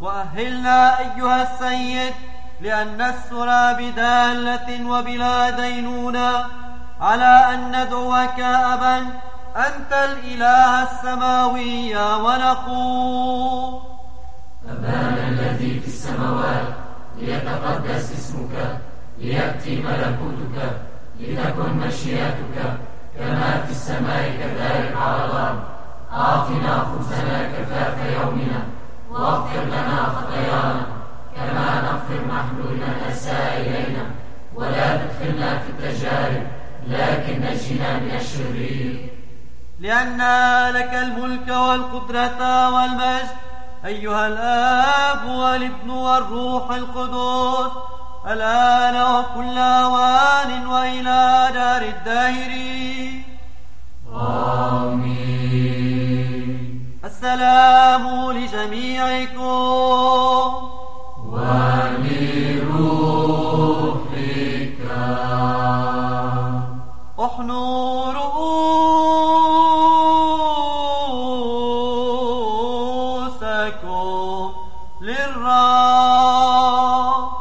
وأهلنا أيها السيد لأن نسر بدالة وبلا دينونة على أن ندعوك أبا أنت الإله السماوي ونقول: أبانا الذي في السماوات، ليتقدس اسمك، ليأتي ملكوتك، لتكن مشيئتك كما في السماء كذلك على الأرض. أعطنا خبزنا كفاف يومنا، واغفر لنا خطايانا كما نغفر نحن لمن أساء إلينا، ولا تدخلنا في التجارب لكن نجنا من الشرير. لأن لك الملك والقدرة والمجد أيها الآب والابن والروح القدس، الآن وكل أوان وإلى دار الداهرين. آمين. السلام لجميعكم ولروحك. احنوا رؤوسكم للرب.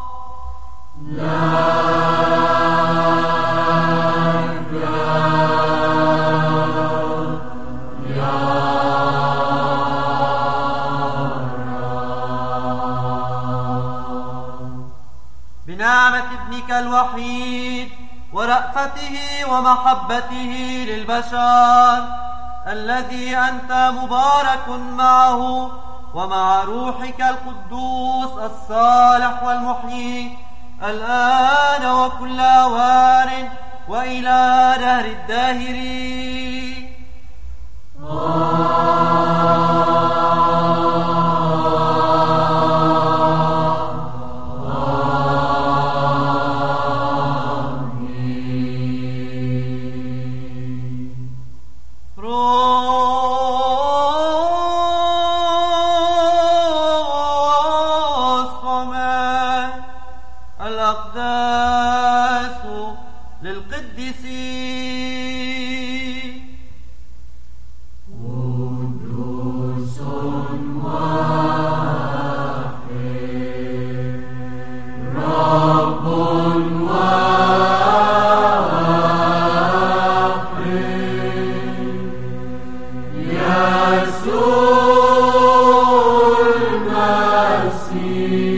بنعمة ابنك الوحيد ورأفته ومحبته للبشر، الذي أنت مبارك معه ومع روحك القدوس الصالح والمحيي، الآن وكل أوان وإلى دهر الداهرين. الأقداس للقديسين. قدوس واحد، رب واحد، يسوع المسيح